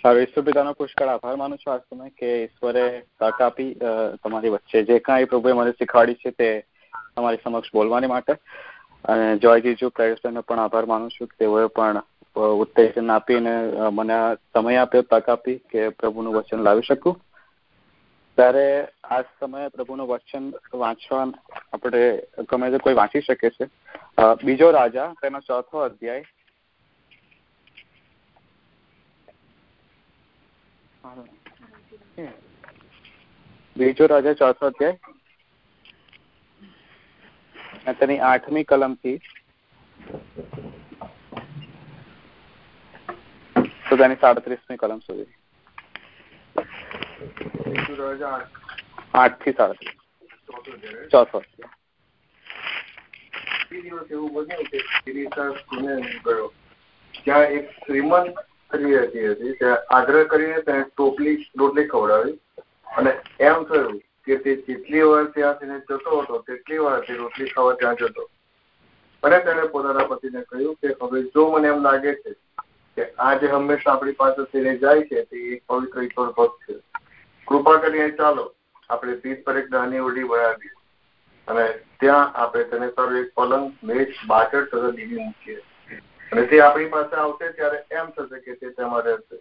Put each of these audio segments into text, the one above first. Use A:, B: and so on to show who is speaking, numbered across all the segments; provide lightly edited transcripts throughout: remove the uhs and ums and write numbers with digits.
A: સારું, ઈશ્વર પિતાનો પુષ્કળ આભાર માનું છું આજ સમય કે ઈશ્વરે તક આપી તમારી વચ્ચે જે કાંઈ પ્રભુએ મને શીખવાડી છે તે તમારી સમક્ષ બોલવાની માટે. અને જોયજીજુ પ્રયોજનનો પણ આભાર માનું છું કે તેઓએ પણ ઉત્તેજન આપીને મને સમય આપ્યો, તક આપી કે પ્રભુનું વચન લાવી શકું. ત્યારે આ સમયે પ્રભુનું વચન વાંચવા આપણે ગમે તે કોઈ વાંચી શકે છે. બીજો રાજા તેનો 4થો અધ્યાય. બીજો રાજા 4થો અધ્યાય તેની 8મી કલમથી તો તેની 37મી કલમ સુધી. 8 થી 37. 4થો અધ્યાય.
B: એવું બન્યું કે ગયો ત્યાં એક શ્રીમંત સ્ત્રી હતી. ત્યાં આગ્રહ કરીને તેને રોટલી ખવડાવી અને એમ થયું કે તે જેટલી વાર ત્યાં જતો હતો તેટલી વાર તે રોટલી ખાવા ત્યાં જતો. અને તેને પોતાના પતિને કહ્યું કે હવે જો મને એમ લાગે છે કે આ જે હંમેશા આપણી પાસે તેને જાય છે તે એક પવિત્ર ઈશ્વર ભક્ત છે, કૃપા કરીને ચાલો આપણે પીઠ પર એક નાની ઓરડી બનાવીએ અને ત્યાં આપણે તેને સારું એક પલંગ, મેજ, બાચડ તથા દીવી મૂકીએ અને તે આપણી પાસે આવશે ત્યારે એમ થશે કે તે તેમાં રહેશે.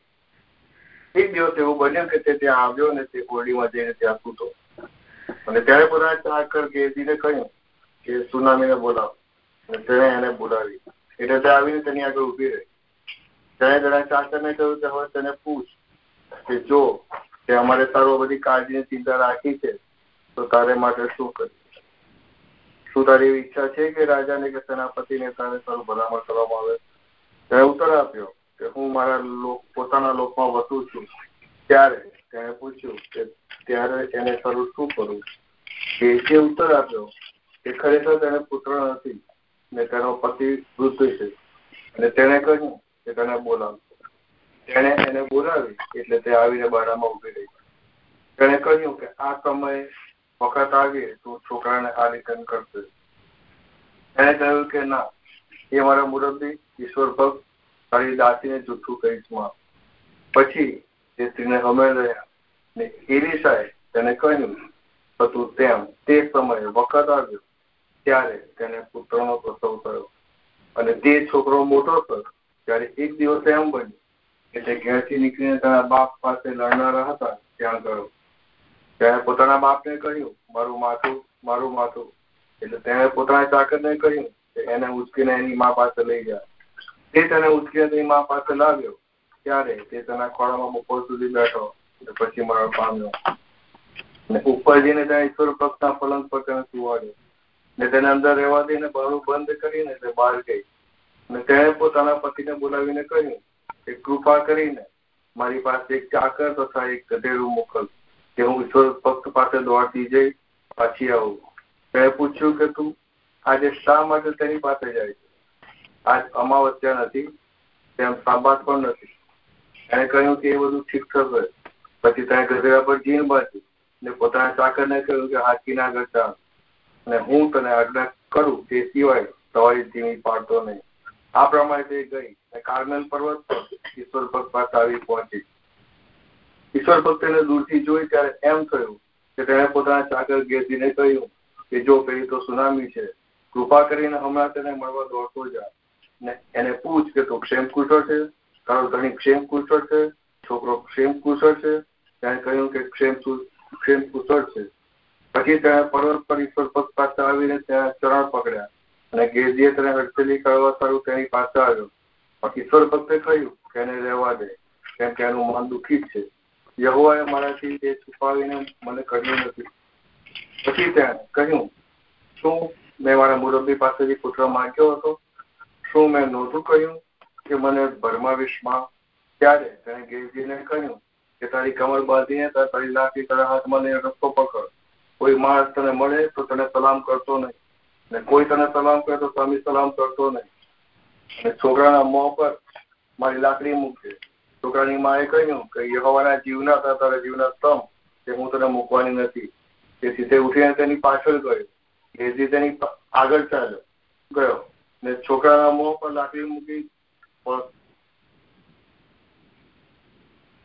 B: એક દિવસ એવું બન્યું કે તે ત્યાં આવ્યો અને તે ઓરડીમાં જઈને ત્યાં સૂતો અને ત્યારે પોતાના ચાકર ગેજીને કહ્યું કે સુનામીને બોલાવો. અને તેણે એને બોલાવી એટલે તે આવીને તેની આગળ ઊભી રહી. તેણે તેના ચાકરને કહ્યું કે હવે તેને પૂછ કે જો તે અમારે તારો બધી કાળજીની ચિંતા રાખી છે તો તારે માટે શું કર્યું? શું તારી એવી ઈચ્છા છે કે રાજાને કે સેનાપતિને તારે તારું ભલામણ કરવામાં આવે? તેણે ઉત્તર આપ્યો કે હું મારા પોતાના લોકમાં વસું છું. ત્યારે તેણે પૂછ્યું કે ત્યારે એને તારું શું કરવું? તે ઉત્તર આપ્યો કે ખરેખર તેને પુત્ર નથી ને તેનો પતિ વૃદ્ધ છે અને તેણે કહ્યું કે તેને બોલાવ. તેણે એને બોલાવી એટલે તે આવીને બારામાં ઉભી રહી. તેણે કહ્યું કે આ સમયે વખત આવીએ તો છોકરાને આલિંગન કરશે. તેણે કહ્યું કે ના, એ મારા મુરબ્બી ઈશ્વર ભક્ત તારી દાસીને જૂઠું કહીશ માં. પછી તે સ્ત્રીને હમે રહ્યા ને એલીશાએ તેને કહ્યું હતું તેમ તે સમયે વખત આવ્યો ત્યારે તેને પુત્રનો પ્રસવ થયો અને તે છોકરો મોટો થયો ત્યારે એક દિવસ એમ બન્યું કે તે ઘેરથી નીકળીને તેના બાપ પાસે લડનારા હતા ત્યાં ગયો. તેણે પોતાના બાપને કહ્યું મારું માથું, મારું માથું. એટલે તેણે પોતાના ચાકરને કહ્યું કે એને ઉચકીને એની મા પાસે લઈ જાય. તે તેને ઉચકીને તેની મા પાસે લાવ્યો ત્યારે તે તેના ખોળામાં બપોર સુધી બેઠો પછી મરણ પામ્યો. ઉપર જઈને ત્યાં ઈશ્વર ભક્તના પલંગ પર તેને સુવાડ્યો ને તેને અંદર રહેવા દઈને બારું બંધ કરીને તે બહાર ગઈ અને તેણે પોતાના પતિને બોલાવીને કહ્યું કે કૃપા કરીને મારી પાસે એક ચાકર તથા એક ગધેડું મોકલ કે હું ઈશ્વર ભક્ત પાસે દોડતી જઈ પાછી આવું. તેણે પૂછ્યું કે તું આજે શા માટે તેની પાસે જાય છે? આજ અમાવસ્યા નથી, તેમ સાબાત પણ નથી. એણે કહ્યું કે એ બધું ઠીક થશે. પછી તેણે ગધેડા પર જીન બાંધી ને પોતાના ચાકરને કહ્યું કે હાથીના આગળ ચાલ અને હું તને આજ્ઞા કરું તે સિવાય સવારી ધીમી પાડતો નહીં. આ પ્રમાણે તે ગઈ અને કાર્મેલ પર્વત પર ઈશ્વર ભક્ત પાસે આવી પહોંચી. ઈશ્વર ભક્ત તેને દૂરથી જોઈ ત્યારે એમ થયું કે તેણે પોતાના ચાકર ગેજીને કહ્યું કે જો પેલી તો સુનામી છે, કૃપા કરીને હમણાં તેને મળવા દોડતો જા ને એને પૂછ કે તું ક્ષેમ કુશળ છે, તારો ધણી ક્ષેમ કુશળ છે, છોકરો ક્ષેમ કુશળ છે? તેણે કહ્યું કે ક્ષેમ કુશળ છે. પછી તેણે પર્વત પર ઈશ્વર ભક્ત પાસે આવીને તેના ચરણ પકડ્યા અને ગેજીએ તેને હડફેલી કરવા સારું તેની પાસે આવ્યો. પણ ઈશ્વર ભક્તે કહ્યું કે એને રહેવા દે કેમ કે એનું મન દુઃખી છે. યહોવાએ મારાથી તે છુપાવીને મને કહ્યું નથી. પછી તેણે કહ્યું શું મેં મારા મુરબ્બી પાસેથી પુત્ર માંગ્યો હતો? શું મેં નહોતું કહ્યું કે મને ભરમાવીશ માં? ત્યારે તેણે ગેજીને કહ્યું કે તારી કમર બાંધીને તારી લાઠી તારા હાથમાં લઈને રસ્તો પકડ. કોઈ માણસ તને મળે તો તને સલામ કરતો નહીં ને કોઈ તને સલામ કરે તો સામી સલામ કરતો નહીં. અને છોકરાના મોં પર મારી લાકડી મૂકજે. છોકરાની માએ કહ્યું કે યહોવાના જીવના તારા જીવના સ્તંભ કે હું તને મૂકવાની નથી. તેથી તે ઉઠીને તેની પાછળ ગયો. ગેજી તેની આગળ ચાલ્યો ગયો ને છોકરાના મોં પર લાકડી મૂકી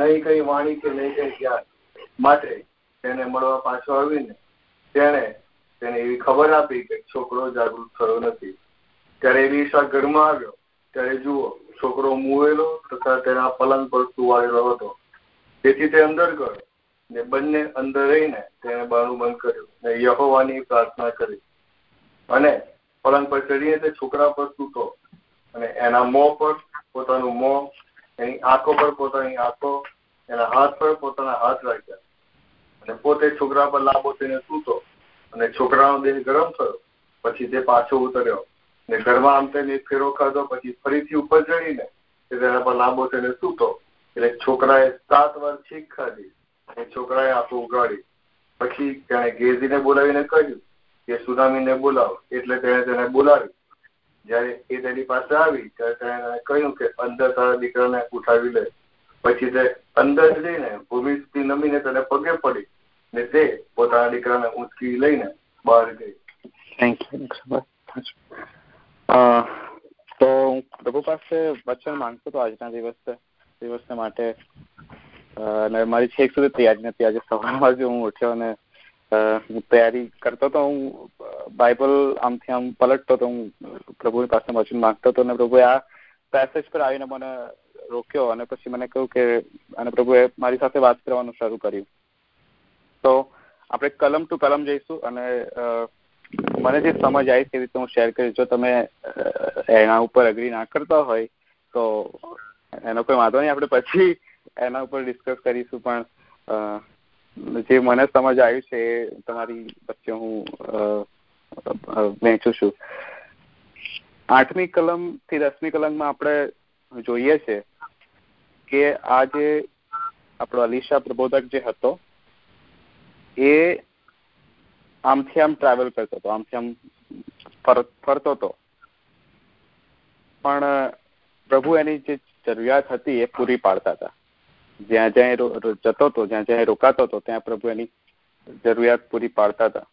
B: નહીં કઈ વાણી કે નહીં કઈ જ્ઞાન માટે તેને મળવા પાછો આવીને તેને એવી ખબર આપી કે છોકરો જાગૃત થયો નથી. ત્યારે એલીશા ઘરમાં આવ્યો ત્યારે જુઓ છોકરો મુવેલો તથા તેના પલંગ પર સુવાયેલો હતો. તેથી તે અંદર ગયો ને બંને અંદર રહીને તેને બારણું બંધ કર્યું ને યહોવાની પ્રાર્થના કરી અને પલંગ પર ચડીને તે છોકરા પર સૂતો અને એના મોં પર પોતાનું મોં, એની આંખો પર પોતાની આંખો, એના હાથ પર પોતાના હાથ રાખ્યા અને પોતે છોકરા પર લાંબો થઈને સૂતો અને છોકરાનો દેહ ગરમ થયો. પછી તે પાછો ઉતર્યો ને ઘરમાં આમ તેને ફેરો ખાધો. પછી ફરીથી ઉપર ચડીને તે તેના પર લાંબો થઈને સૂતો. એટલે છોકરાએ 7 વાર છીંક ખાધી અને છોકરાએ આંખો ઉઘાડી. પછી તેણે ગેઝીને બોલાવીને કહ્યું કે સુનામીને બોલાવો. એટલે તેણે તેને બોલાવી. જયારે એ તેની પાસે આવી ત્યારે તેણે કહ્યું કે અંદર તારા દીકરાને ઉઠાવી લે. પછી તે અંદર જઈને ભૂમિ સુધી નમીને તેને પગે પડી ને તે પોતાના દીકરાને ઊંચકી લઈને બહાર ગઈ.
A: તો હું પ્રભુ પાસે વચન માંગતો હતો આજના દિવસને માટે. અને મારી છેક સુધી તૈયારી નથી. આજે સવારમાં જ હું ઉઠ્યો અને હું તૈયારી કરતો હતો. હું બાઇબલ આમથી આમ પલટતો હતો. હું પ્રભુની પાસે વચન માંગતો હતો અને પ્રભુએ આ પેસેજ પર આવીને મને રોક્યો અને પછી મને કહ્યું કે અને પ્રભુએ મારી સાથે વાત કરવાનું શરૂ કર્યું. તો આપણે કલમ ટુ કલમ જઈશું અને મને જે સમજ આવી તે રીતે હું શેર કરીશ. જો તમે એના ઉપર અગ્રી ના કરતા હોય તો એનો કોઈ વાંધો નહીં, આપણે પછી એના ઉપર ડિસ્કસ કરીશું. પણ જે મને સમજ આવ્યું છે એ તમારી વચ્ચે હું વહેંચું છું. 8મી કલમ થી 10મી કલમમાં આપણે જોઈએ છે કે આ જે આપણો અલીશા પ્રબોધક જે હતો એ આમથી આમ ટ્રાવેલ કરતો હતો, આમથી આમ ફરતો હતો. પણ પ્રભુ એની જે જરૂરિયાત હતી એ પૂરી પાડતા હતા. જ્યાં જ્યાં જતો હતો, જ્યાં જ્યાં રોકાતો હતો ત્યાં પ્રભુ એની જરૂરિયાત પૂરી પાડતા હતા.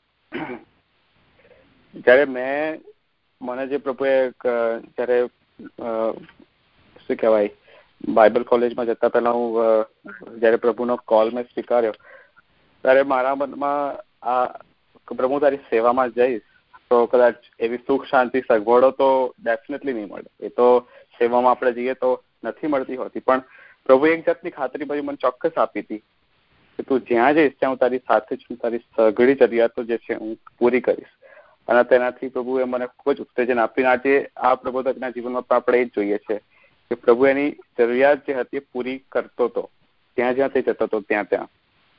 A: જયારે મને જે પ્રભુએ જયારે શું કહેવાય બાઇબલ કોલેજમાં જતા પહેલા હું જયારે પ્રભુનો કોલ મેં સ્વીકાર્યો ત્યારે મારા મનમાં આ પ્રભુ તારી સેવામાં જઈશ તો કદાચ એવી સુખ શાંતિ સગવડો તો ડેફિનેટલી નહીં મળે. એ તો સેવામાં આપણે જઈએ તો નથી મળતી હોતી. પણ પ્રભુ એક જાતની ખાતરી પછી મને ચોક્કસ આપી હતી કે તું જ્યાં જઈશ ત્યાં હું તારી સાથે જ તારી સઘળી જરૂરિયાતો જે છે હું પૂરી કરીશ. અને તેનાથી પ્રભુએ મને ખૂબ જ ઉત્તેજન આપીને આજે આ પ્રબોધકના જીવનમાં પણ આપણે એ જ જોઈએ છે કે પ્રભુ એની જરૂરિયાત જે હતી એ પૂરી કરતો હતો જ્યાં જ્યાં તે જતો હતો ત્યાં ત્યાં.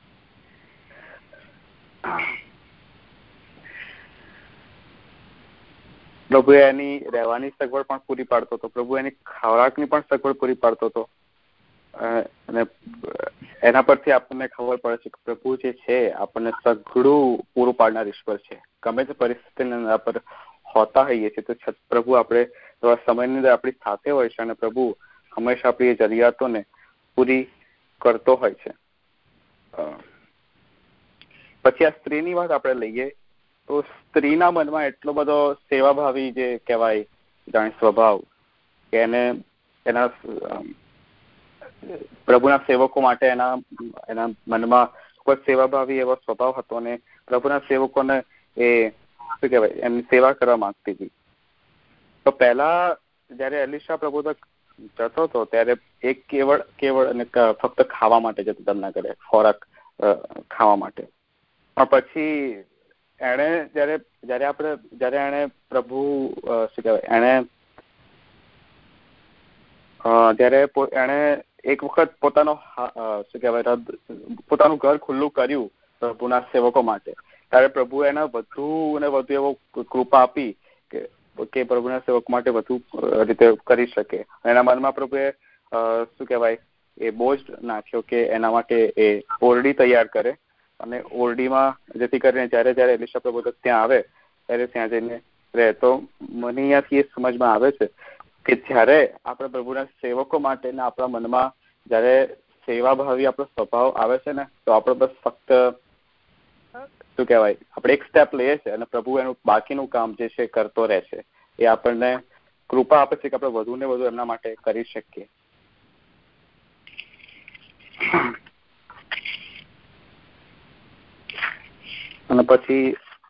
A: પ્રભુ એની રહેવાની સગવડ પણ પૂરી પાડતો હતો. પ્રભુ એની ખોરાકની પણ સગવડ પૂરી પાડતો હતો. અને એના પરથી આપણને ખબર પડે છે કે પ્રભુ જે છે આપણને સઘળું પૂરું પાડનાર ઈશ્વર છે. ગમે તે પરિસ્થિતિના પર હોતા હોઈએ છીએ તો પ્રભુ આપણે સમયની અંદર આપણી સાથે હોય છે અને પ્રભુ હંમેશા આપણી જરૂરિયાતોને પૂરી કરતો હોય છે. પછી આ સ્ત્રીની વાત આપણે લઈએ તો સ્ત્રીના મનમાં એટલો બધો સેવાભાવી જે કહેવાય જાણે સ્વભાવ કે એને એના પ્રભુના સેવકો માટે એના મનમાં ખૂબ સેવાભાવી એવો સ્વભાવ હતો અને પ્રભુના સેવકોને એ શું કહેવાય એમની સેવા કરવા માંગતી હતી. તો પહેલા જયારે અલીશા પ્રબોધક જતો હતો ત્યારે એક કેવળ અને ફક્ત ખાવા માટે જતો તેમના ઘરે ખોરાક ખાવા માટે. પણ પછી એણે જયારે એણે પ્રભુ શું કહેવાય એણે એક વખત પોતાનું ઘર ખુલ્લું કર્યું પ્રભુના સેવકો માટે ત્યારે પ્રભુ એને વધુ ને વધુ એવો કૃપા આપી કે પ્રભુના સેવકો માટે વધુ રીતે કરી શકે. એના મનમાં પ્રભુએ શું કહેવાય એ બોજ નાખ્યો કે એના માટે એ ઓરડી તૈયાર કરે અને ઓરડીમાં જેથી કરીને જયારે એલીશા પ્રબોધક ત્યાં આવે ત્યારે ત્યાં જઈને રહે. તો મને અહીંયાથી એ સમજમાં આવે છે કે જયારે આપણે પ્રભુના સેવકો માટે આપણા મનમાં જયારે સેવાભાવી આપણો સ્વભાવ આવે છે ને તો આપણે બસ ફક્ત શું કહેવાય આપણે એક સ્ટેપ લઈએ છીએ અને પ્રભુ એનું બાકીનું કામ જે છે કરતો રહે છે. એ આપણને કૃપા આપે છે કે આપણે વધુ ને વધુ એમના માટે કરી શકીએ. અને પછી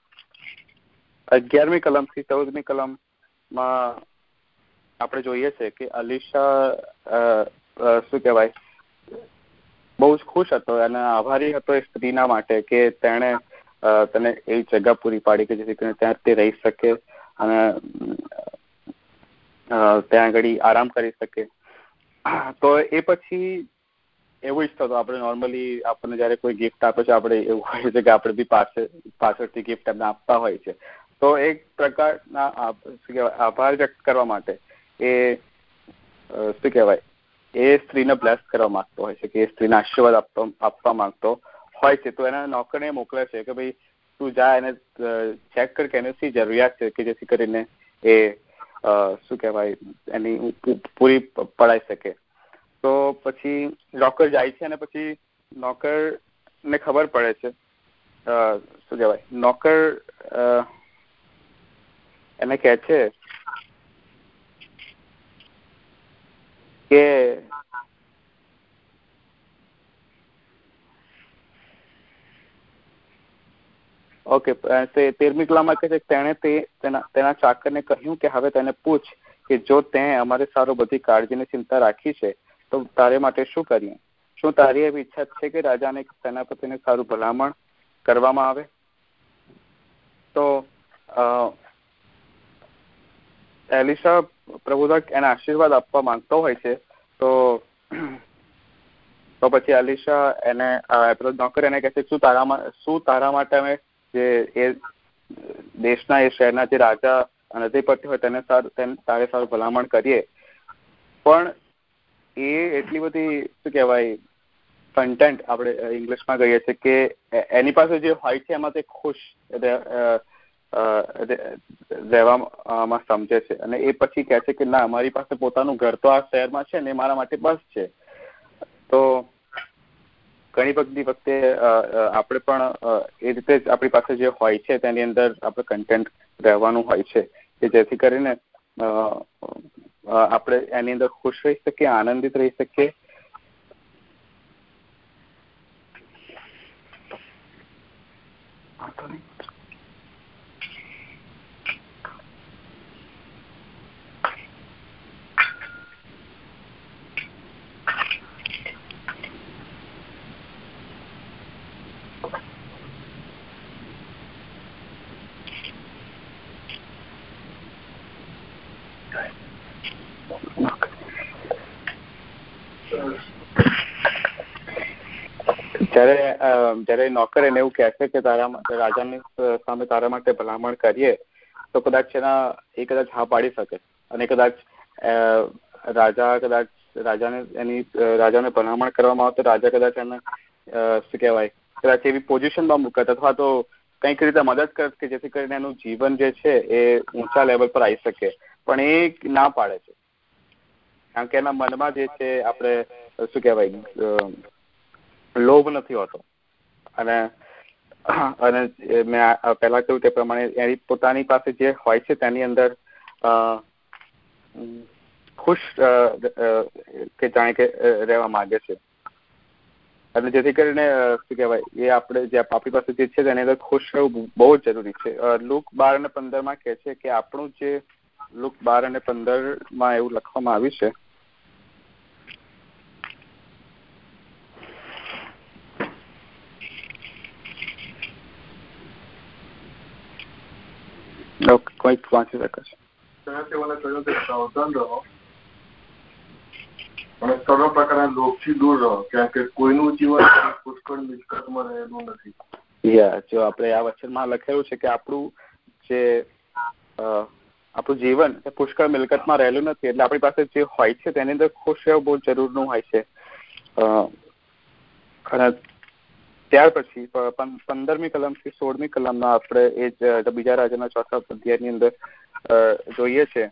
A: 11મી કલમથી 14મી કલમમાં આપણે જોઈએ છે કે અલીશા શું કહેવાય બહુ જ ખુશ હતો અને આભારી હતો એ સ્ત્રીના માટે કે તેણે તને એવી જગ્યા પૂરી પાડી કે જેથી કરીને ત્યાં તે રહી શકે અને ત્યાં આગળ આરામ કરી શકે. તો એ પછી એવું ઈચ્છતો હતો. આપણે નોર્મલી આપણને જયારે કોઈ ગિફ્ટ આપે છે આપણે એવું હોય છે કે આપણે બી પાછળથી ગિફ્ટ એમને આપતા હોય છે. તો એક પ્રકારના આભાર વ્યક્ત કરવા માટે એ શું કહેવાય એ સ્ત્રીને બ્લેસ કરવા માંગતો હોય છે કે એ સ્ત્રીને આશીર્વાદ આપવા માંગતો હોય છે. તો એના નોકરને મોકલે છે કે ભાઈ તું જા એને ચેક કર કે એને શી જરૂરિયાત છે કે જેથી કરીને એ શું કહેવાય એની પૂરી પડાઈ શકે. તો પછી નોકર જાય છે અને પછી નોકરને ખબર પડે છે શું કહેવાય નોકર એને કહે છે કે ઓકે 13મી કલામાં કહે છે તેણે તેના ચાકરને કહ્યું કે હવે તેને પૂછ કે જો તે અમારે સારું બધી કાળજીની ચિંતા રાખી છે તો તારે માટે શું કરીએ? શું તારી એવી ઈચ્છા છે કે રાજાને સેનાપતિને સારું ભલામણ કરવામાં આવે? તો એલિશા પ્રભુદાસ એને આશીર્વાદ આપવા માંગતો હોય છે. તો પછી એલિશા એને નોકર એને કહે છે શું તારા માટે અમે જે એ દેશના એ શહેરના જે રાજા અને અધિપતિ હોય તેને તારે સારું ભલામણ કરીએ. પણ એ એટલી બધી શું કહેવાય કન્ટેન્ટ આપણે ઇંગ્લિશમાં કહીએ છીએ કે એની પાસે જે હોય છે એમાં તે ખુશ રહેવામાં સમજે છે. અને એ પછી કહે છે કે ના મારી પાસે પોતાનું ઘર તો આ શહેરમાં છે ને મારા માટે બસ છે. તો ઘણી બધી વખતે આપણે પણ એ રીતે જ આપણી પાસે જે હોય છે તેની અંદર આપણે કન્ટેન્ટ રહેવાનું હોય છે કે જેથી કરીને આપણે એની અંદર ખુશ રહી શકીએ, આનંદિત રહી શકીએ. જયારે નોકર એને એવું કહે છે કે રાજાની સામે તારા માટે ભલામણ કરીએ તો કદાચ હા પાડી શકે અને કદાચ રાજાને ભલામણ કરવામાં આવે તો રાજા કદાચ એને શું કહેવાય કદાચ એવી પોઝિશનમાં મૂકત અથવા તો કંઈક રીતે મદદ કરત કે જેથી કરીને એનું જીવન જે છે એ ઊંચા લેવલ પર આવી શકે. પણ એ ના પાડે છે કારણ કે એના મનમાં જે છે આપણે શું કહેવાય લોભ નથી હોતો. અને મેં પહેલા કહ્યું તે પ્રમાણે એની પોતાની પાસે જે હોય છે તેની અંદર ખુશ કે જાણે કે રહેવા માંગે છે. અને જેથી કરીને શું કહેવાય એ આપણે જે આપણી પાસે જે છે તેની અંદર ખુશ રહેવું બહુ જ જરૂરી છે. લુક 12:15 કહે છે કે આપણું જે લુક 12:15 એવું લખવામાં આવ્યું છે કોઈક વાંચી શકે છે. સાવધાન રહો
B: અને સર્વ પ્રકારના લોભથી દૂર રહો કારણ કે કોઈનું જીવન પુષ્કળ મિલકતમાં રહેલું નથી.
A: જો આપણે આ વચનમાં લખેલું છે કે આપણું જીવન એ પુષ્કળ મિલકતમાં રહેલું નથી. એટલે આપણી પાસે જે હોય છે તેની અંદર ખુશ રહેવું બહુ જરૂરનું હોય છે. અને ત્યાર પછી 15મી કલમથી 16મી કલમમાં આપણે એ જ બીજા રાજાના 4થા અધ્યાયની અંદર જોઈએ છે.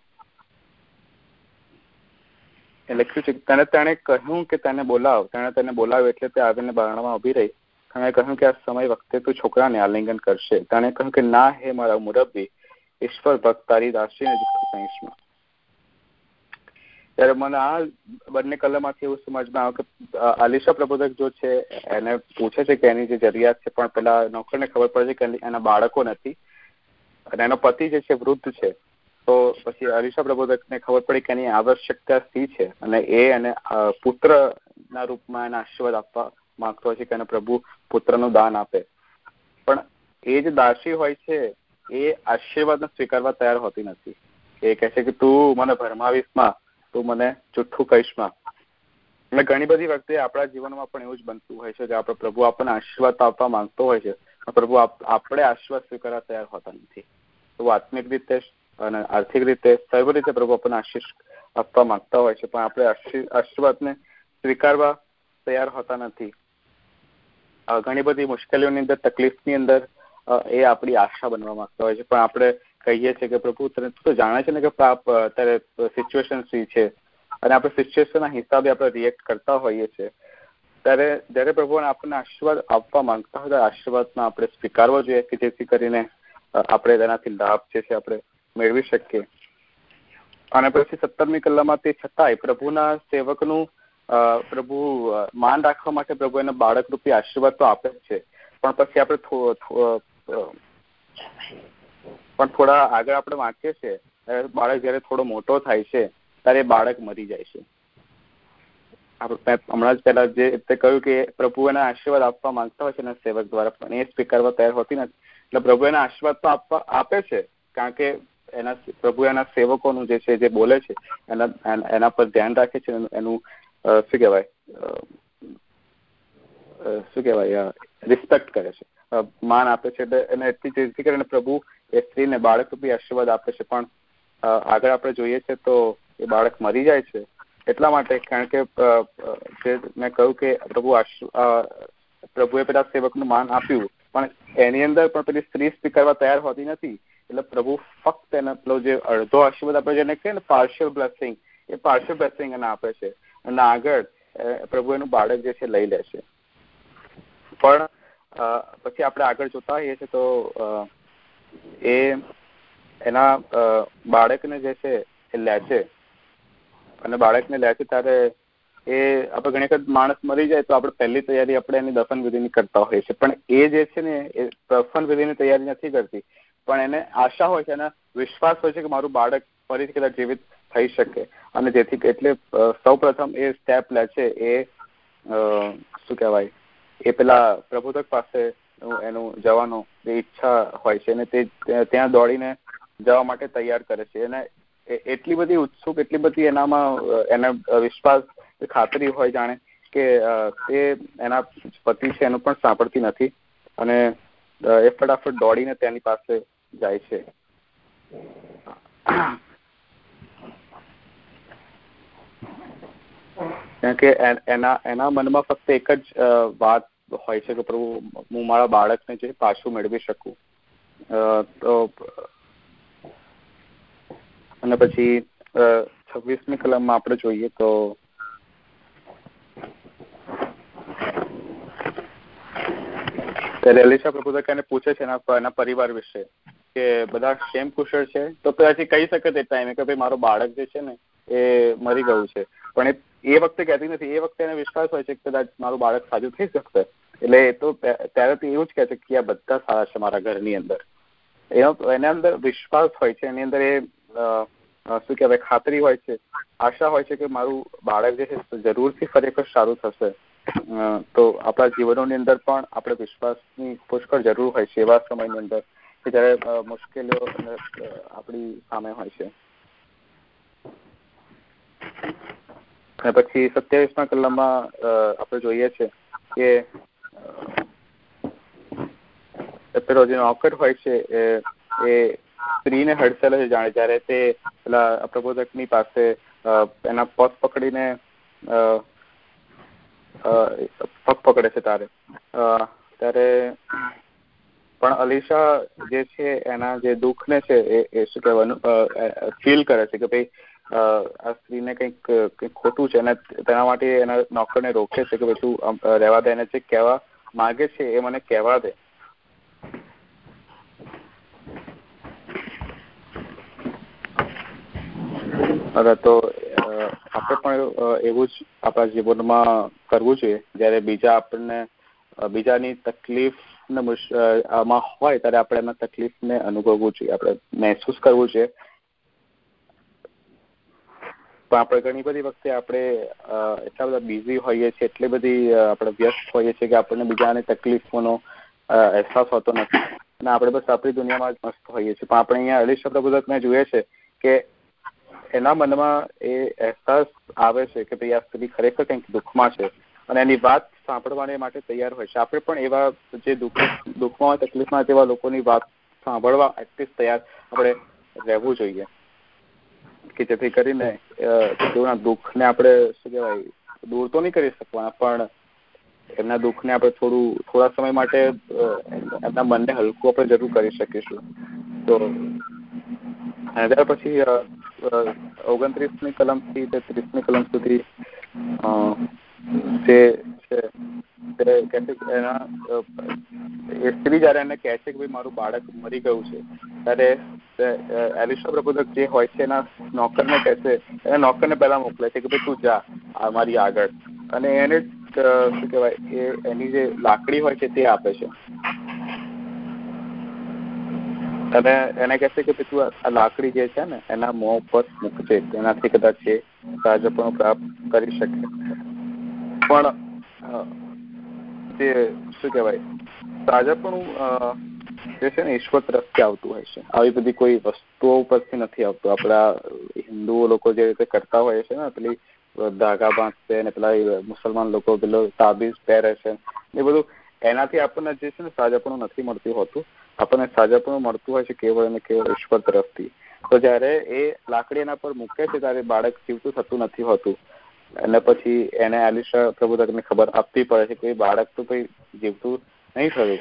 A: લખ્યું છે તેણે કહ્યું કે તેને બોલાવ એટલે તે આવીને બારણામાં ઉભી રહી. તેણે કહ્યું કે આ સમય વખતે તું છોકરાને આલિંગન કરશે. તેણે કહ્યું કે ના હે મારા મુરબ્બી, ઈશ્વર ભક્ત તારી દાસીને જ કહીશમાં. ત્યારે મને આ બંને કલમમાંથી એવું સમજમાં આવ્યું કે અલીશા પ્રબોધક જો છે એને પૂછે છે કે એની જે જરૂરિયાત છે, પણ પેલા નોકરને ખબર પડે છે કે એના બાળકો નથી અને એનો પતિ જે છે વૃદ્ધ છે. તો પછી અલીશા પ્રબોધકને ખબર પડી કે એની આવશ્યકતા શી છે અને એને પુત્રના રૂપમાં એને આશીર્વાદ આપવા માંગતો હોય છે કે એને પ્રભુ પુત્રનું દાન આપે. પણ એ જે દાસી હોય છે એ આશીર્વાદને સ્વીકારવા તૈયાર હોતી નથી. એ કહે છે કે તું મને ભરમાવીશમાં, તું મને જુઠ્ઠું કહીશમાં. એટલે ઘણી બધી વખતે આપણા જીવનમાં પણ એવું જ બનતું હોય છે કે આપણે પ્રભુ આપણને આશીર્વાદ આપવા માંગતો હોય છે, પ્રભુ આપણે આશીર્વાદ સ્વીકારવા તૈયાર હોતા નથી. તો આત્મિક રીતે અને આર્થિક રીતે સર્વ રીતે પ્રભુ આપણને આશીષ આપવા માંગતા હોય છે, પણ આપણે આશીર્વાદને સ્વીકારવા તૈયાર હોતા નથી. ઘણી બધી મુશ્કેલીઓની અંદર, તકલીફની અંદર એ આપણી આશા બનવા માંગતા હોય છે, પણ આપણે કહીએ છીએ કે પ્રભુ તું તો જાણે છે ને કે અત્યારે સિચ્યુએશન શી છે, અને આપણે સિચ્યુએશનના હિસાબે આપણે રિએક્ટ કરતા હોઈએ છીએ. ત્યારે જ્યારે પ્રભુને આપણને આશીર્વાદ આપવા માંગતા હોય આશીર્વાદમાં આપણે સ્વીકારવો જોઈએ કે જેથી કરીને આપણે તેનાથી લાભ જે છે આપણે મેળવી શકીએ. અને પછી 17મી કલામાં તે છતાંય પ્રભુના સેવકનું પ્રભુ માન રાખવા માટે પ્રભુ એને બાળક રૂપી આશીર્વાદ તો આપે છે, પણ પછી આપણે થોડા આગળ આપણે વાંચીએ છીએ બાળક જયારે થોડો મોટો થાય છે ત્યારે બાળક મરી જાય છે. હમણાં જ પહેલા જે કહ્યું કે પ્રભુ એના આશીર્વાદ આપવા માંગતા હોય છે એના સેવક દ્વારા, પણ એ સ્વીકારવા તૈયાર હોતી નથી. એટલે પ્રભુ એના આશીર્વાદ તો આપે છે, કારણ કે પ્રભુ એના સેવકોનું જે છે જે બોલે છે એના પર ધ્યાન રાખે છે, એનું શું કહેવાય રિસ્પેક્ટ કરે છે, માન આપે છે. એટલે એને જેથી કરીને પ્રભુ એ સ્ત્રીને બાળક રૂપી આશીર્વાદ આપે છે, પણ આગળ આપણે જોઈએ છે તો એ બાળક મરી જાય છે. એટલા માટે કારણ કે જે મેં કહ્યું કે પ્રભુએ પેલા સેવકનું માન આપ્યું, પણ એની અંદર પણ પેલી સ્ત્રી સ્વીકારવા તૈયાર હોતી નથી. એટલે પ્રભુ ફક્ત એને પેલો જે અડધો આશીર્વાદ આપે છે એને કહે ને પાર્શિયલ બ્લેસિંગ, એ પાર્શિયલ બ્લેસિંગ એને આપે છે, અને આગળ પ્રભુ એનું બાળક જે છે લઈ લે છે. પણ પછી આપણે આગળ જોતા હોઈએ છીએ તો એના બાળકને જે છે એ લે છે, અને બાળકને લે છે ત્યારે આપણે ઘણી વખત માણસ મરી જાય તો આપણે પહેલી તૈયારી આપણે એની દફન વિધિની કરતા હોઈએ છીએ, પણ એ જે છે ને એ દફન વિધિની તૈયારી નથી કરતી, પણ એને આશા હોય છે, એને વિશ્વાસ હોય છે કે મારું બાળક ફરીથી કદાચ જીવિત થઈ શકે, અને જેથી એટલે સૌ પ્રથમ એ સ્ટેપ લે છે એ શું કહેવાય એ પેલા પ્રબોધક પાસે એનું જવાનો જે ઈચ્છા હોય છે, અને તે ત્યાં દોડીને જવા માટે તૈયાર કરે છે. અને એટલી બધી ઉત્સુક, એટલી બધી એનામાં એને વિશ્વાસ ખાતરી હોય જાણે કે તે એના પતિ છે એનું પણ સાંભળતી નથી, અને એ ફટાફટ દોડીને તેની પાસે જાય છે. કારણ કે એના મનમાં ફક્ત એક જ વાત હોય છે કે પ્રભુ હું મારા બાળકને જે પાછું મેળવી શકું. તો અને પછી 26મી કલમમાં આપણે જોઈએ તો ત્યારે અલીશા પ્રબોધક એને પૂછે છે એના પરિવાર વિશે કે બધા ક્ષેમ કુશળ છે. તો પછી કહી શકે તે ટાઈમે કે ભાઈ મારો બાળક જે છે ને એ મરી ગયું છે, પણ એ વખતે કહેતી નથી. એ વખતે એને વિશ્વાસ હોય છે કે કદાચ મારું બાળક સાજું થઈ શકશે, એટલે એ તો ત્યારે તો એવું જ કહે છે કે આ બધા સારા છે મારા ઘરની અંદર. એના અંદર વિશ્વાસ હોય છે, એની અંદર એ શું કહેવાય ખાતરી હોય છે, આશા હોય છે કે મારું બાળક જે છે જરૂરથી ખરેખર સારું થશે. તો આપણા જીવનોની અંદર પણ આપણે વિશ્વાસની પુષ્કળ જરૂર હોય છે એવા સમયની અંદર કે જ્યારે મુશ્કેલીઓ આપણી સામે હોય છે. અને પછી 27મા કલમમાં આપણે જોઈએ છે કે પેલો જે નોકર હોય છે એ સ્ત્રીને હડસેલે છે જાણે જ્યારે તે પેલા પ્રબોધકની પાસે એના પગ પકડીને પગ પકડે છે ત્યારે પણ અલીશા જે છે એના જે દુઃખને છે એ શું કહેવાનું ફીલ કરે છે કે ભાઈ આ સ્ત્રીને કંઈક ખોટું છે, અને તેના માટે એના નોકરને રોકે છે કે ભાઈ તું રહેવા દે, એને જે કહેવા માગે છે એ મને કહેવા દે. તો આપણે પણ એવું જ આપણા જીવનમાં કરવું જોઈએ. જ્યારે બીજા આપણને બીજાની તકલીફને આમાં હોય ત્યારે આપણે એમાં તકલીફને અનુભવવું જોઈએ, આપણે મહેસૂસ કરવું જોઈએ. પણ આપણે ઘણી બધી વખતે આપણે એટલા બધા બિઝી હોઈએ છીએ, એટલી બધી આપણે વ્યસ્ત હોઈએ છીએ કે આપણને બીજાની તકલીફોનો અહેસાસ હોતો નથી અને આપણે બસ આપણી દુનિયામાં જ મસ્ત હોઈએ છીએ. પણ આપણે અહીંયા અલીશા પ્રબોધકને જોઈએ છે કે એના મનમાં એ અહેસાસ આવે છે કે ભાઈ આ સ્ત્રી ખરેખર કંઈક દુઃખમાં છે અને એની વાત સાંભળવાને માટે તૈયાર હોય છે. આપણે પણ એવા જે દુઃખમાં તકલીફમાં તેવા લોકોની વાત સાંભળવા એટલીસ્ટ તૈયાર આપણે રહેવું જોઈએ કે જેથી કરીને તેઓના દુઃખને આપણે શું કહેવાય દૂર તો નહીં કરી શકવાના, પણ એમના દુઃખને આપણે થોડા સમય માટે એમના મનને હલકું આપણે જરૂર કરી શકીશું. તો ત્યાર પછી 29મી કલમથી 30મી કલમ સુધી જે છે એના એ સ્ત્રી જયારે એને કહે છે કે ભાઈ મારું બાળક મરી ગયું છે ત્યારે એલિશા પ્રબોધક જે હોય છે એના નોકરને કહે છે, એના નોકરને પહેલા મોકલે છે કે ભાઈ તું જા મારી આગળ, અને એને શું કહેવાય એની જે લાકડી હોય છે તે આપે છે અને એને કહે છે કે તું આ લાકડી જે છે ને એના મોં ઉપર મૂકજે, તેનાથી કદાચ એ તાજપણું પ્રાપ્ત કરી શકે. પણ જે શું કહેવાય તાજપણું જે છે ને ઈશ્વર તરફથી આવતું હોય છે, આવી બધી કોઈ વસ્તુઓ ઉપરથી નથી આવતું. આપણા હિન્દુઓ લોકો જે રીતે કરતા હોય છે ને, પેલી ધાગા બાંધશે ને પેલા મુસલમાન લોકો પેલો તાબીઝ પહેરે છે, એ બધું એનાથી આપણને જે છે ને સાજાપણું નથી મળતું હોતું. આપણને સાજાપણું મળતું હોય છે કેવળ અને કેવળ ઈશ્વર તરફથી. તો જયારે એ લાકડી એના પર મૂકે છે ત્યારે બાળક જીવતું થતું નથી હોતું અને પછી એને એલિશા પ્રબોધકને ખબર આપવી પડે છે કે બાળક તો કઈ જીવતું નહીં થયું.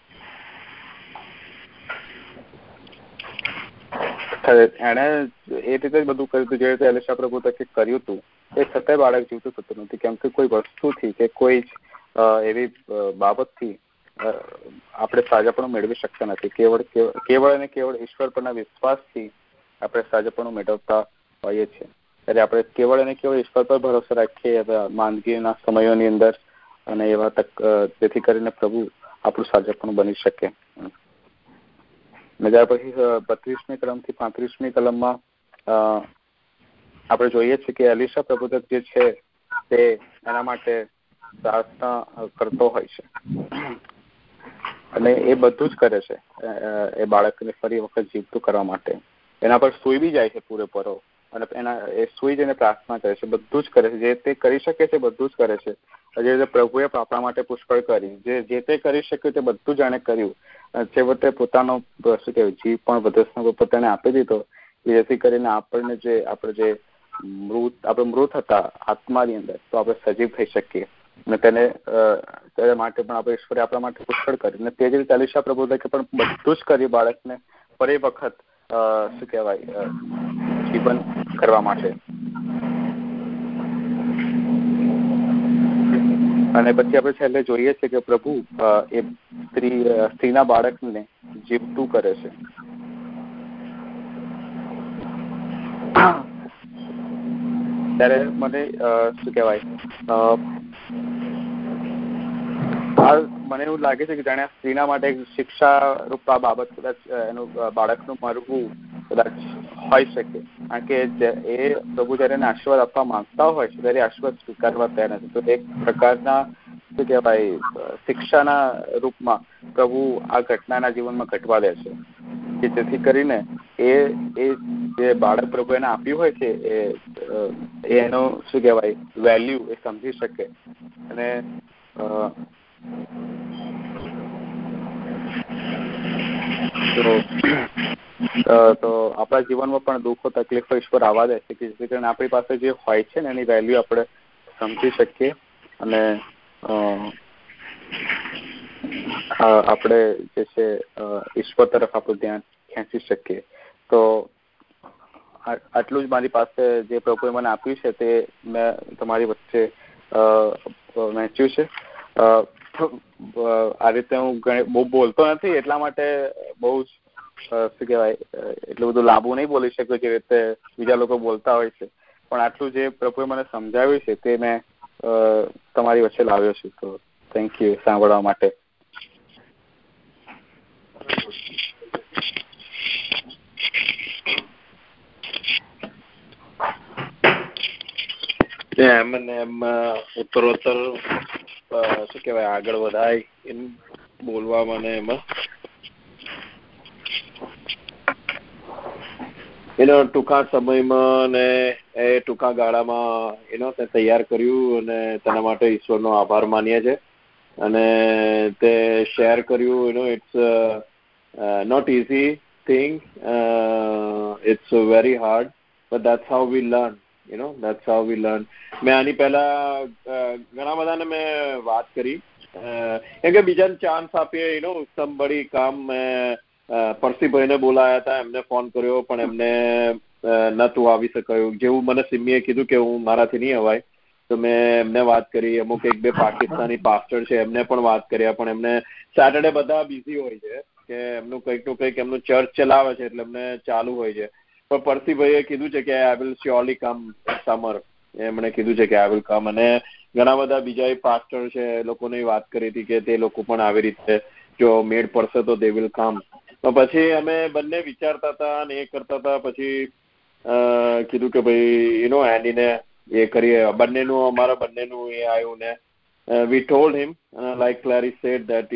A: એને એ રીતે જ બધું કર્યું હતું જે રીતે એલિશા પ્રબોધકે કર્યું હતું, એ છતાંય બાળક જીવતું થતું નથી, કેમ કે કોઈ વસ્તુથી કે કોઈ એવી બાબતથી આપણે સાજાપણું મેળવી શકતા નથી. કેવળ અને કેવળ ઈશ્વર પરના વિશ્વાસથી આપણે સાજાપણું મેળવતા હોઈએ છીએ. ત્યારે આપણે કેવળ અને કેવળ ઈશ્વર પર ભરોસો રાખીએ માંદગીના સમયોની અંદર, અને એવા જેથી કરીને પ્રભુ આપણું સાજાપણું બની શકે. અને ત્યાર પછી 32મી કલમથી 35મી કલમમાં આપણે જોઈએ છીએ કે એલિશા પ્રબોધક જે છે તે એના માટે પ્રાર્થના કરતો હોય છે અને એ બધું જ કરે છે એ બાળકને ફરી વખત જીવતું કરવા માટે. એના પર સૂઈ બી જાય છે પૂરેપૂરો અને એ સૂઈ જઈને પ્રાર્થના કરે છે, બધું જ કરે છે. જે તે કરી શકે છે બધું જ કરે છે. જે રીતે પ્રભુએ આપણા માટે પુષ્કળ કરી, જે તે કરી શક્યું તે બધું જ એણે કર્યું. છેવટે પોતાનો શું કહેવાય જીવ પણ વધસ્તંભ ઉપર તેને આપી દીધો, જેથી કરીને આપણને જે આપણે મૃત હતા આત્માની અંદર, તો આપણે સજીવ થઈ શકીએ અને તેને માટે પણ આપણે ઈશ્વરે આપણા માટે પુષ્કળ કરી. અને તે જ રીતે એલિશા પ્રબોધકે પણ બધું જ કર્યું બાળકને ફરી વખત શું કહેવાય જીવન કરવા માટે. અને પછી આપણે છેલ્લે જોઈએ છીએ કે પ્રભુ એ સ્ત્રીના બાળકને જીવતું કરે છે. ત્યારે મને શું કહેવાય મને એવું લાગે છે કે જાણે સ્ત્રીના માટે શિક્ષા રૂપ આ બાબત કદાચ એનું બાળકનું મરવું કદાચ હોઈ શકે, કારણ કે એ પ્રભુ જયારે એને આશીર્વાદ આપવા માંગતા હોય છે ત્યારે આશીર્વાદ સ્વીકારવા તૈયાર નથી. તો એક પ્રકારના શું કહેવાય શિક્ષાના રૂપમાં પ્રભુ આ ઘટનાના જીવનમાં ઘટવા દે છે કે જેથી કરીને એ જે બાળક પ્રભુ એને આપ્યું હોય છે એનો શું કહેવાય વેલ્યુ એ સમજી શકે. અને તો આપણા જીવનમાં પણ દુઃખો તકલીફો ઈશ્વર આવવા દે છે કે જેથી કરીને આપણી પાસે જે હોય છે ને એની વેલ્યુ આપણે સમજી શકીએ અને આપણે જે છે ઈશ્વર તરફ આપણું ધ્યાન ખેંચી શકીએ. તો આટલું જ મારી પાસે જે પ્રભુએ મને આપ્યું છે તે મેં તમારી વચ્ચે વહેંચ્યું છે. આ રીતે હું બહુ બોલતો નથી એટલા માટે બહુ જ શું કહેવાય એટલું બધું લાંબુ નહીં બોલી શકું જે રીતે બીજા લોકો બોલતા હોય છે, પણ આટલું જે પ્રભુએ મને સમજાવ્યું છે તે મેં તમારી વચ્ચે લાવ્યો છું. તો થેન્ક યુ સાંભળવા માટે.
C: એમ ને એમ ઉત્તરોત્તર શું કહેવાય આગળ વધાય એમ બોલવામાં ને એમાં એનો ટૂંકા સમયમાં ને એ ટૂંકા ગાળામાં એનો તે તૈયાર કર્યું અને તેના માટે ઈશ્વરનો આભાર માનીએ છે. અને તે શેર કર્યું it's not easy thing, it's very hard, but that's how we learn, that's how we learn. મેં આની પહેલા ઘણા બધાને મેં વાત કરી કેમ કે બીજાને ચાન્સ આપીએ somebody come પરસીભાઈને બોલાયા હતા, એમને ફોન કર્યો પણ એમને નતું આવી શકાયું. જેવું મને સિમ્મીએ કીધું કે હું મારાથી નહીં અવાય તો મેં એમને વાત કરી. અમુક 1-2 પાકિસ્તાની પાસ્ટર છે એમને પણ વાત કર્યા, પણ એમને સેટરડે બધા બિઝી હોય છે કે એમનું કંઈકનું કંઈક એમનું ચર્ચ ચલાવે છે એટલે એમને ચાલુ હોય છે. પણ પરસીભાઈએ કીધું છે કે I will surely come summer, એમણે કીધું છે કે આઈ વિલ કમ. અને ઘણા બધા બીજા પાસ્ટર છે એ લોકોને વાત કરી હતી કે તે લોકો પણ આવી રીતે જો મેળ પડશે તો દે વિલ કમ. તો પછી અમે બંને વિચારતા હતા અને એ કરતા હતા. પછી કીધું કે ભાઈ એનીને એ કરીએ, અમારા બંનેનું એ આવ્યું ને we told him like Clary said that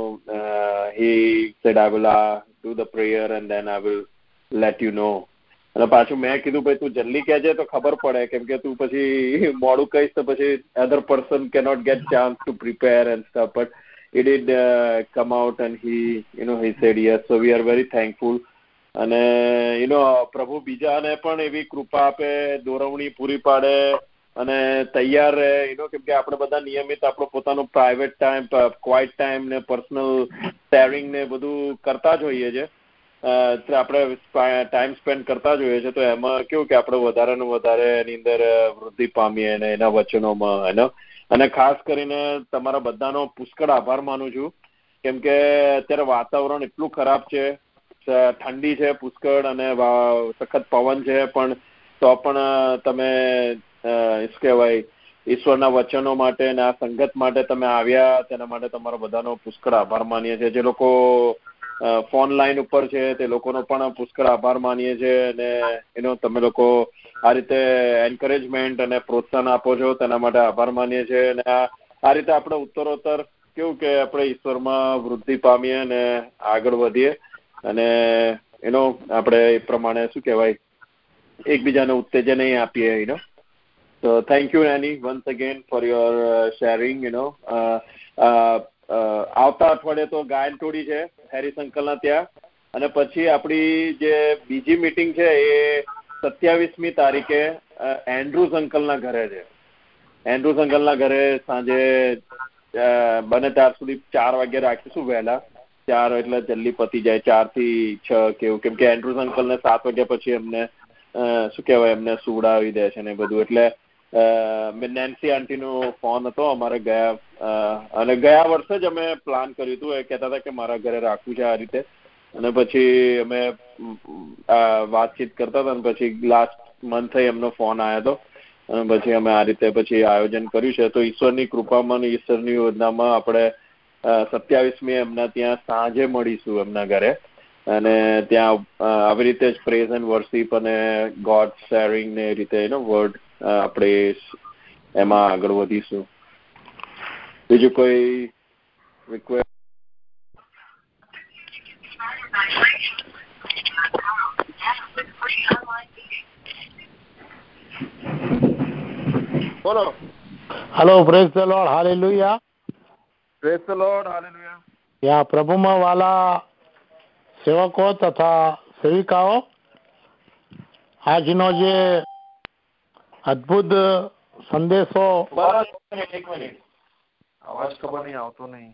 C: he said I will do the prayer and then I will let you know. અને પાછું મેં કીધું ભાઈ તું જલ્દી કહેજે તો ખબર પડે, કેમ કે તું પછી મોડું કહીશ તો પછી other person cannot get chance to prepare and stuff, but he did come out and he said yes, so we are very thankful. અને પ્રભુ બીજાને પણ એવી કૃપા આપે, દોરવણી પૂરી પાડે અને તૈયાર રહે. કેમ કે આપણે બધા નિયમિત આપણો પોતાનો પ્રાઇવેટ ટાઈમ, ક્વાઇટ ટાઈમ ને પર્સનલ શેરિંગ ને બધું કરતા જ હોઈએ છે, આપણે ટાઈમ સ્પેન્ડ કરતા જ હોઈએ છીએ. તો એમાં કેવું કે આપણે વધારે ને વધારે એની અંદર વૃદ્ધિ પામીએ અને એના વચનોમાં અને ખાસ કરીને તમારા બધાનો પુષ્કળ આભાર માનું છું, કેમ કે અત્યારે વાતાવરણ એટલું ખરાબ છે, ઠંડી છે પુષ્કળ અને સખત પવન છે, પણ તો પણ તમે શું કહેવાય ઈશ્વરના વચનો માટે અને આ સંગત માટે તમે આવ્યા, તેના માટે તમારો બધાનો પુષ્કળ આભાર માનીએ છીએ. જે લોકો ફોન લાઈન ઉપર છે તે લોકોનો પણ પુષ્કળ આભાર માનીએ છીએ. અને તમે લોકો આ રીતે એન્કરેજમેન્ટ અને પ્રોત્સાહન આપો છો તેના માટે આભાર માનીએ છીએ. અને આ રીતે આપણે ઉત્તરોત્તર કેવું કે આપણે ઈશ્વરમાં વૃદ્ધિ પામીએ અને આગળ વધીએ અને આપણે એ પ્રમાણે શું કહેવાય એકબીજાને ઉત્તેજન આપીએ. So thank you, Annie, once again for your sharing. આવતા અઠવાડિયે તો ગાયન ટોળી છે હેરિસ અંકલના ત્યાં, અને પછી આપણી જે બીજી મીટિંગ છે એ 27મી તારીખે એન્ડ્રુઝ અંકલના ઘરે છે. એન્ડ્રુઝ અંકલના ઘરે સાંજે બને ત્યાર સુધી 4 વાગે રાખીશું, વહેલા 4 એટલે જલ્દી પતી જાય, 4 થી 6 કેવું, કેમ કે એન્ડ્રુઝ અંકલને 7 વાગ્યા પછી એમને શું કહેવાય એમને સુવડાવી દે છે ને બધું. એટલે નેન્સી આંટીનો ફોન હતો અમારે ગયા વર્ષે જ અમે પ્લાન કર્યું હતું. એ કહેતા હતા કે મારા ઘરે રાખવું છે આ રીતે, અને પછી અમે વાતચીત કરતા હતા અને પછી લાસ્ટ મંથ એમનો ફોન આવ્યો હતો અને પછી અમે આ રીતે પછી આયોજન કર્યું છે. તો ઈશ્વરની કૃપામાં અને ઈશ્વરની યોજનામાં આપણે 27મી એમના ત્યાં સાંજે મળીશું એમના ઘરે, અને ત્યાં આવી રીતે જ પ્રેઝ એન્ડ વર્શિપ અને ગોડ શેરિંગ ને એ રીતે વર્ડ આપણે એમાં આગળ વધીશું. બીજું કોઈ રિક્વેસ્ટ? બોલો.
D: Hello, praise the lord, hallelujah.
C: Praise the lord, hallelujah.
D: યા પ્રભુમાં વાલા સેવકો તથા સેવિકાઓ, આજનો જે અદ્ભુત સંદેશો,
C: એક મિનિટ અવાજ ખબર નહીં આવતો નહીં.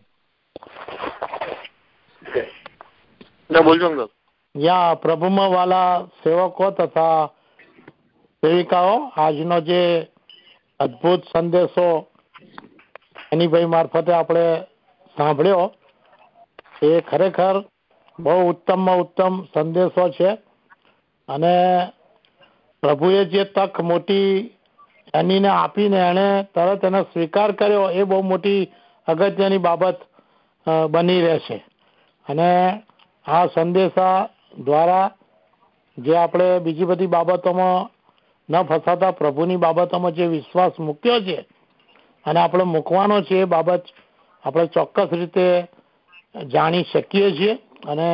C: બોલજો અંકલ.
D: યા પ્રભુમાં વાલા સેવકો તથા સેવિકાઓ, આજનો જે અદ્ભુત સંદેશો એની ભાઈ મારફતે આપણે સાંભળ્યો, એ ખરેખર બહુ ઉત્તમમાં ઉત્તમ સંદેશો છે. અને પ્રભુએ જે તક મોટી એનીને આપીને એને તરત એનો સ્વીકાર કર્યો, એ બહુ મોટી અગત્યની બાબત બની રહેશે. અને આ સંદેશા દ્વારા જે આપણે બીજી બધી બાબતોમાં ન ફસાતા પ્રભુની બાબતોમાં જે વિશ્વાસ મૂક્યો છે અને આપણે મૂકવાનો છે, એ બાબત આપણે ચોક્કસ રીતે જાણી શકીએ છીએ. અને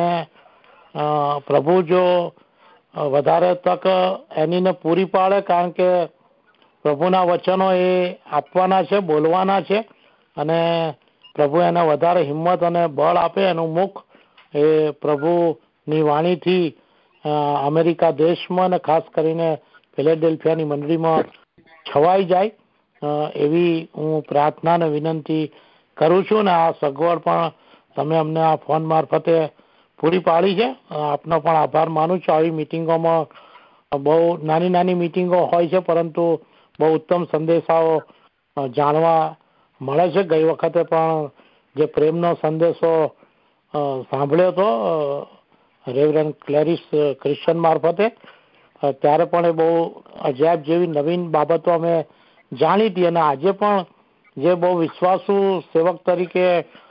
D: પ્રભુ જો વધારે તક એનીને પૂરી પાડે, કારણ કે પ્રભુના વચનો એ આપવાના છે, બોલવાના છે, અને પ્રભુ એને વધારે હિંમત અને બળ આપે. એનું મુખ એ પ્રભુની વાણીથી અમેરિકા દેશમાં અને ખાસ કરીને ફિલેડેલ્ફિયાની મંડળીમાં છવાઈ જાય, એવી હું પ્રાર્થના અને વિનંતી કરું છું. ને આ સગવડ પણ તમે અમને આ ફોન મારફતે પૂરી પાડી છે. આપનો પણ આભાર માનું છું. આવી મિટિંગોમાં બહુ નાની નાની મિટિંગો હોય છે, પરંતુ બહુ ઉત્તમ સંદેશાઓ જાણવા મળે છે. ગઈ વખતે પણ જે પ્રેમનો સંદેશો સાંભળ્યો હતો રેવરન્ડ ક્લેરિસ ક્રિશ્ચન મારફતે, ત્યારે પણ એ બહુ અજાયબ જેવી નવીન બાબતો અમે જાણી હતી. અને આજે પણ જે બહુ વિશ્વાસુ સેવક તરીકે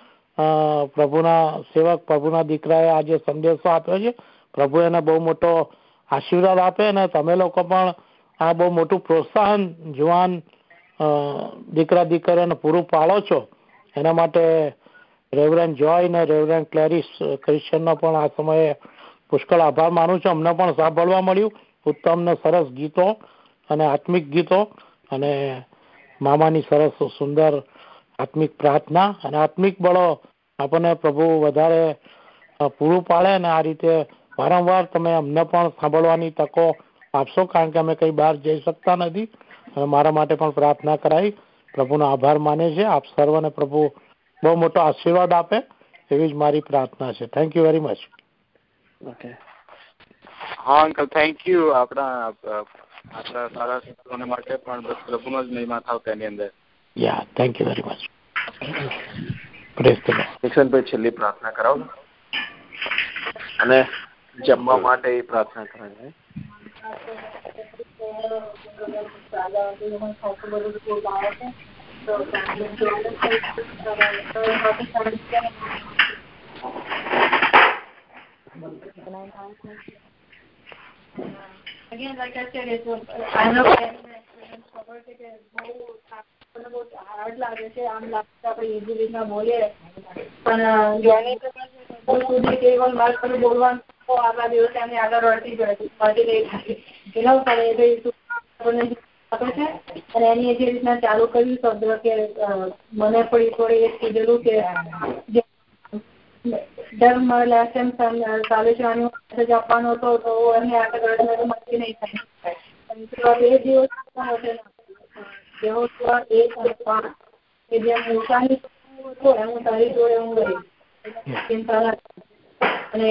D: પ્રભુના સેવક, પ્રભુના દીકરાએ આજે સંદેશો આપ્યો છે, પ્રભુ એને બહુ મોટો આશીર્વાદ આપે. અને તમે લોકો પણ આ બહુ મોટું પ્રોત્સાહન જુવાન દીકરા દીકરીઓને પૂરું પાડો છો. એના માટે રેવરન્ડ જોય અને રેવરન્ડ ક્લેરિસ ક્રિશ્ચનનો પણ આ સમયે પુષ્કળ આભાર માનું છું. અમને પણ સાંભળવા મળ્યું ઉત્તમ ને સરસ ગીતો અને આત્મિક ગીતો, અને મામાની સરસ સુંદર આત્મિક પ્રાર્થના અને આત્મિક બળો આપણને પ્રભુ વધારે પૂરું પાડે. અને આ રીતે વારંવાર તમે અમને પણ સાંભળવાની તકો આપશો, કારણ કે અમે કંઈ બહાર જઈ શકતા નથી. અને મારા માટે પણ પ્રાર્થના કરાવી. પ્રભુનો આભાર માને છે. આપ સર્વને પ્રભુ બહુ મોટો આશીર્વાદ આપે, એવી જ મારી પ્રાર્થના છે. Thank you very much.
A: Okay, હા અંકલ, થેન્ક યુ. આપણા સારા શિક્ષકોને માટે પણ બસ પ્રભુનો જ મહિમા થાવ તેની અંદર.
D: Yeah, thank you very much. Praise the lord.
C: કિશનભાઈ છેલ્લી પ્રાર્થના કરાવો અને જમવા માટે એ પ્રાર્થના કરાવે.
E: Again, like I said, I know hard લાગે છે, આમ લાગે આપણે ઈઝી રીતના બોલીએ, પણ બોલવાનું આગલા દિવસે એમને આગળ વળતી જાય છે. અને એની જે રીતના ચાલુ કર્યું શબ્દ કે મને થોડી એ કીધેલું કે ધર્મ લેસન ચાલુ જવાનું મેસેજ આપવાનો હતો, તો એમને આગળ મળતી નહીં થાય. એ દિવસ જેવો એક અને 5 કે જેમ ઉષાની હતો એમ તારી જોડે હું રહી ચિંતા ના. અને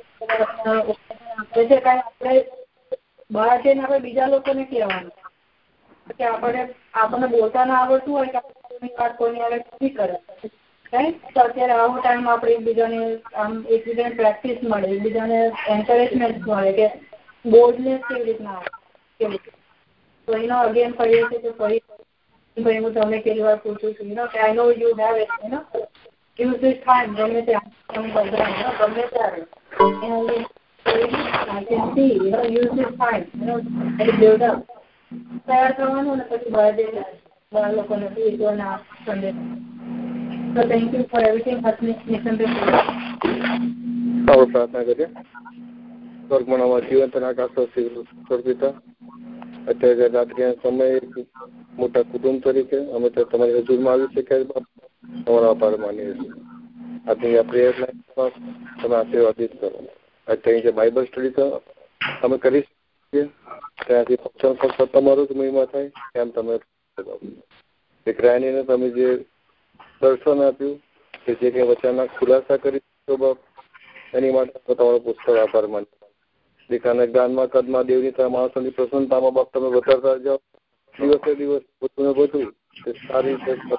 E: આપણે બહાર જઈને આપણે બીજા લોકોને કહેવાનું કે આપણને બોલતા ના આવડતું હોય કે વાત કોઈની આગળ નથી કરે. તો અત્યારે આવો ટાઈમ આપણે એકબીજાને પ્રેક્ટિસ મળે, એકબીજાને એન્કરેજમેન્ટ મળે કે બોલ્ડનેસ કેવી રીતના આવે. તો એનો અગેન ફરીએ છીએ કે ફરી ભાઈ હું તમને કેટલી વાર પૂછું છું કે I know you have it use this time ગમે ત્યાં ગમે ત્યારે use this time build up તૈયાર થવાનું ને પછી બહાર લોકોને ના સંદેશ. So thank you for everything.
B: પ્રાર્થના કરીએ. સ્વર્ગમાં જીવંત આકાશો સ્વર્પિતા, અત્યારે રાત્રિના સમયે મોટા કુટુંબ તરીકે અમે તો તમારી હજુરમાં આવી શક્યા, તમારો આભાર માનીએ છીએ. આજની આ પ્રેયર તમે આશીર્વાદિત કરો. અત્યારે જે બાઇબલ સ્ટડી અમે કરી શકીએ ત્યાંથી ફક્ત તમારો જ મહિમા થાય એમ તમે દીકરાનીને તમે જે દર્શન આપ્યું કે જે કંઈ વચનના ખુલાસા કરી બાપ, એની માટે તમારો પુષ્કળ આભાર માનીએ. દીકરાને જ્ઞાનમાં કદમાં દેવની તરફ માણસોની પ્રસન્નતામાં બાપ તમે વધારતા જાઓ. દિવસે દિવસ બધું તે સારી રીતે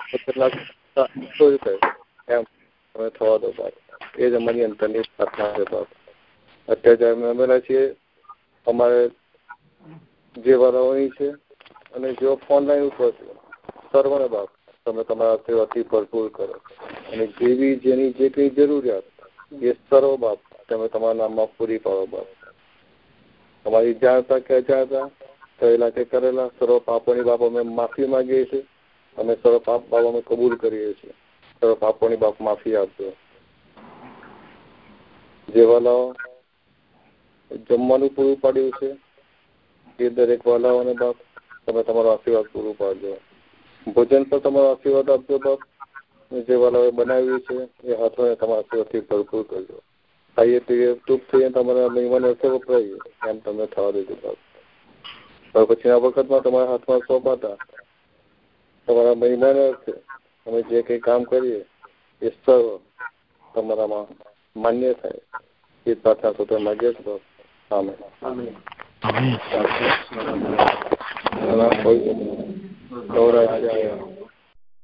B: એમ તમે થવા દો બાપ. એ જ અમારી અંતરની પ્રાર્થના છે બાપ. અત્યારે અમે અમેલા છીએ અમારે જે વાળાઓની છે અને જેઓ ઓનલાઈન ઉપર છે, સર્વને બાપ તમે તમારા સેવાથી ભરપૂર કરો અને જેવી જેની જે કંઈ જરૂરિયાત એ સર્વ બાપ તમે તમારા નામમાં પૂરી પાડો બાપ. તમારી જાણતા કે અજાણતા કરેલા કે કરેલા સર્વ પાપોની બાપ અમે માફી માંગીએ છીએ. અમે સર્વ પાપ બાપ અમે કબૂલ કરીએ છીએ. સર્વ પાપોની બાપ માફી આપજો. જે વાલાઓ જમવાનું પૂરું પાડ્યું છે એ દરેક વાલાઓને બાપ તમે તમારો આશીર્વાદ પૂરું પાડજો. ભોજન પર તમારો આશીર્વાદ આપજો બાપ. જે વાલાઓએ બનાવ્યું છે એ હાથોને તમારા આશીર્વાદથી ભરપૂર કરજો. ખાઈએ પીએ ચૂપ થઈએ તમારા મહેમાનો અર્થે વપરાઈએ એમ તમને થવા દેજો બાપ. હવે પછીના વખતમાં તમારા હાથમાં સોંપાતા તમારા મહેમાનો અર્થે અમે જે કંઈ કામ કરીએ એ સર્વ તમારામાં માન્ય થાય એ પ્રાર્થના તો માગીએ છો બાપ. આમેન. ગૌરાય